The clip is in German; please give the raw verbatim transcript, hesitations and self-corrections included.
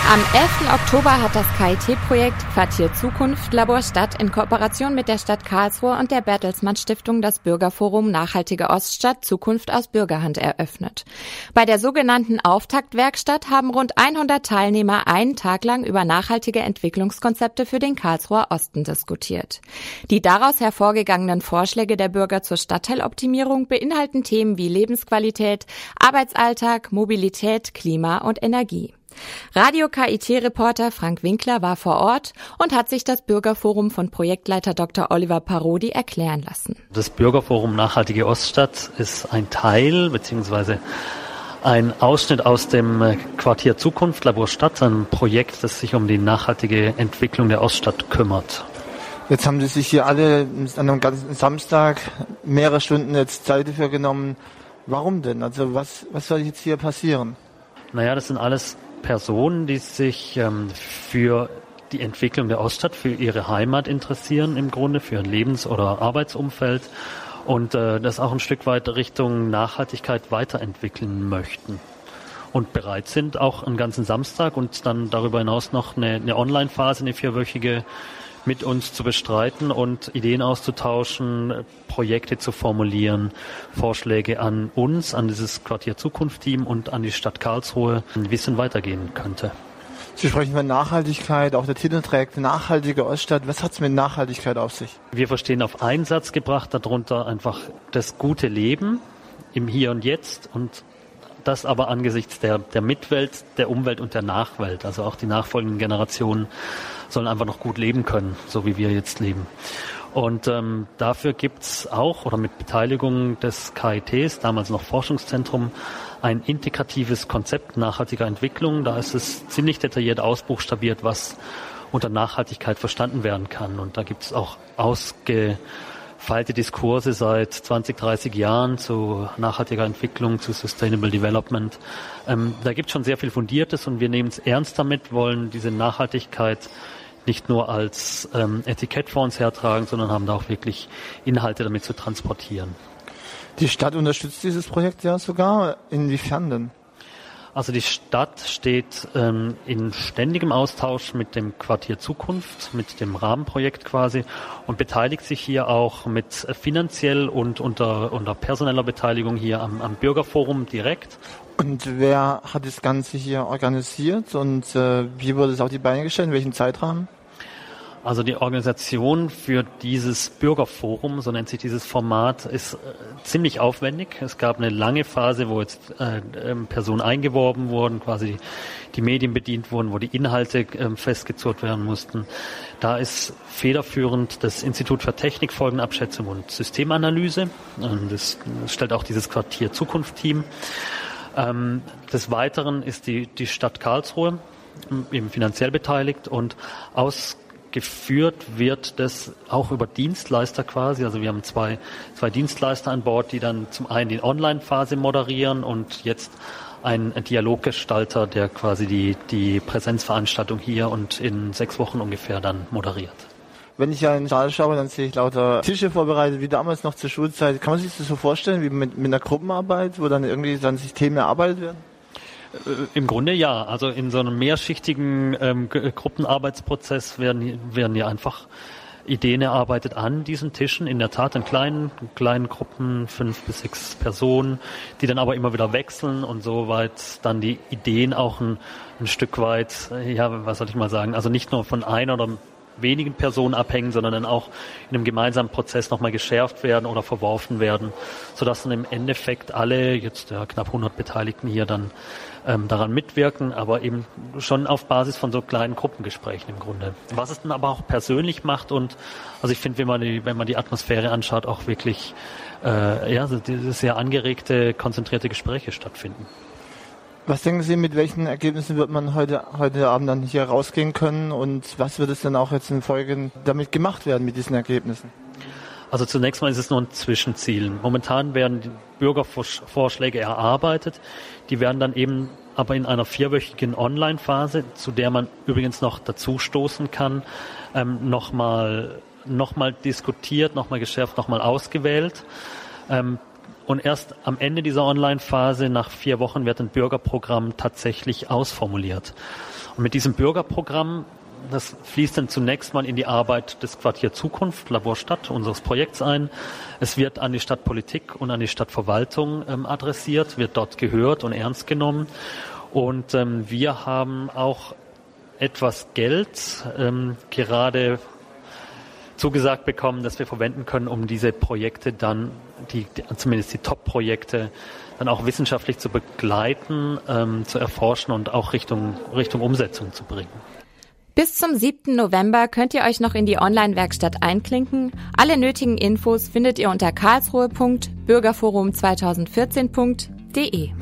Am elften Oktober hat das K I T-Projekt Quartier Zukunft Labor Stadt in Kooperation mit der Stadt Karlsruhe und der Bertelsmann Stiftung das Bürgerforum Nachhaltige Oststadt Zukunft aus Bürgerhand eröffnet. Bei der sogenannten Auftaktwerkstatt haben rund hundert Teilnehmer einen Tag lang über nachhaltige Entwicklungskonzepte für den Karlsruher Osten diskutiert. Die daraus hervorgegangenen Vorschläge der Bürger zur Stadtteiloptimierung beinhalten Themen wie Lebensqualität, Arbeitsalltag, Mobilität, Klima und Energie. Radio-K I T-Reporter Frank Winkler war vor Ort und hat sich das Bürgerforum von Projektleiter Doktor Oliver Parodi erklären lassen. Das Bürgerforum Nachhaltige Oststadt ist ein Teil bzw. ein Ausschnitt aus dem Quartier Zukunft Labor Stadt, ein Projekt, das sich um die nachhaltige Entwicklung der Oststadt kümmert. Jetzt haben Sie sich hier alle an einem ganzen Samstag mehrere Stunden jetzt Zeit dafür genommen. Warum denn? Also was, was soll jetzt hier passieren? Naja, das sind alles Personen, die sich ähm, für die Entwicklung der Oststadt, für ihre Heimat interessieren im Grunde, für ein Lebens- oder Arbeitsumfeld und äh, das auch ein Stück weit Richtung Nachhaltigkeit weiterentwickeln möchten und bereit sind, auch einen ganzen Samstag und dann darüber hinaus noch eine, eine Online-Phase, eine vierwöchige mit uns zu bestreiten und Ideen auszutauschen, Projekte zu formulieren, Vorschläge an uns, an dieses Quartier Zukunft-Team und an die Stadt Karlsruhe, wie es denn weitergehen könnte. Sie sprechen von Nachhaltigkeit, auch der Titel trägt Nachhaltige Oststadt. Was hat es mit Nachhaltigkeit auf sich? Wir verstehen auf einen Satz gebracht darunter einfach das gute Leben im Hier und Jetzt und das aber angesichts der, der Mitwelt, der Umwelt und der Nachwelt. Also auch die nachfolgenden Generationen sollen einfach noch gut leben können, so wie wir jetzt leben. Und ähm, dafür gibt's auch, oder mit Beteiligung des K I Ts, damals noch Forschungszentrum, ein integratives Konzept nachhaltiger Entwicklung. Da ist es ziemlich detailliert ausbuchstabiert, was unter Nachhaltigkeit verstanden werden kann. Und da gibt's auch ausge Feilte Diskurse seit zwanzig, dreißig Jahren zu nachhaltiger Entwicklung, zu Sustainable Development. Ähm, da gibt es schon sehr viel Fundiertes und wir nehmen es ernst damit, wollen diese Nachhaltigkeit nicht nur als ähm, Etikett vor uns hertragen, sondern haben da auch wirklich Inhalte damit zu transportieren. Die Stadt unterstützt dieses Projekt ja sogar. Inwiefern denn? Also die Stadt steht ähm, in ständigem Austausch mit dem Quartier Zukunft, mit dem Rahmenprojekt quasi und beteiligt sich hier auch mit finanziell und unter, unter personeller Beteiligung hier am, am Bürgerforum direkt. Und wer hat das Ganze hier organisiert und äh, wie wurde es auf die Beine gestellt, in welchem Zeitrahmen? Also die Organisation für dieses Bürgerforum, so nennt sich dieses Format, ist äh, ziemlich aufwendig. Es gab eine lange Phase, wo jetzt äh, äh, Personen eingeworben wurden, quasi die Medien bedient wurden, wo die Inhalte äh, festgezurrt werden mussten. Da ist federführend das Institut für Technikfolgenabschätzung und Systemanalyse. Und das, das stellt auch dieses Quartier Zukunft-Team. Ähm, des Weiteren ist die, die Stadt Karlsruhe eben finanziell beteiligt und aus Geführt wird das auch über Dienstleister quasi. Also wir haben zwei, zwei Dienstleister an Bord, die dann zum einen die Online-Phase moderieren und jetzt ein Dialoggestalter, der quasi die, die Präsenzveranstaltung hier und in sechs Wochen ungefähr dann moderiert. Wenn ich ja in den Saal schaue, dann sehe ich lauter Tische vorbereitet, wie damals noch zur Schulzeit. Kann man sich das so vorstellen, wie mit, mit einer Gruppenarbeit, wo dann irgendwie dann sich Themen erarbeitet werden? Im Grunde ja. Also in so einem mehrschichtigen ähm, Gruppenarbeitsprozess werden, werden hier einfach Ideen erarbeitet an diesen Tischen. In der Tat in kleinen, kleinen Gruppen, fünf bis sechs Personen, die dann aber immer wieder wechseln und soweit dann die Ideen auch ein, ein Stück weit, ja, was soll ich mal sagen, also nicht nur von einer oder wenigen Personen abhängen, sondern dann auch in einem gemeinsamen Prozess nochmal geschärft werden oder verworfen werden, sodass dann im Endeffekt alle, jetzt ja, knapp hundert Beteiligten hier dann ähm, daran mitwirken, aber eben schon auf Basis von so kleinen Gruppengesprächen im Grunde. Was es dann aber auch persönlich macht und, also ich finde, wenn man die, wenn man die Atmosphäre anschaut, auch wirklich äh, ja, sehr angeregte, konzentrierte Gespräche stattfinden. Was denken Sie, mit welchen Ergebnissen wird man heute, heute Abend dann hier rausgehen können und was wird es dann auch jetzt in Folge damit gemacht werden mit diesen Ergebnissen? Also zunächst mal ist es nur ein Zwischenziel. Momentan werden die Bürgervorschläge erarbeitet. Die werden dann eben aber in einer vierwöchigen Online-Phase, zu der man übrigens noch dazu stoßen kann, ähm, nochmal, nochmal diskutiert, nochmal geschärft, nochmal ausgewählt. Ähm, Und erst am Ende dieser Online-Phase, nach vier Wochen, wird ein Bürgerprogramm tatsächlich ausformuliert. Und mit diesem Bürgerprogramm, das fließt dann zunächst mal in die Arbeit des Quartier Zukunft, Labor Stadt, unseres Projekts ein. Es wird an die Stadtpolitik und an die Stadtverwaltung ähm, adressiert, wird dort gehört und ernst genommen. Und ähm, wir haben auch etwas Geld ähm, gerade zugesagt bekommen, dass wir verwenden können, um diese Projekte dann, die, die zumindest die Top-Projekte, dann auch wissenschaftlich zu begleiten, ähm, zu erforschen und auch Richtung, Richtung Umsetzung zu bringen. Bis zum siebten November könnt ihr euch noch in die Online-Werkstatt einklinken. Alle nötigen Infos findet ihr unter karlsruhe punkt bürgerforum zweitausendvierzehn punkt de.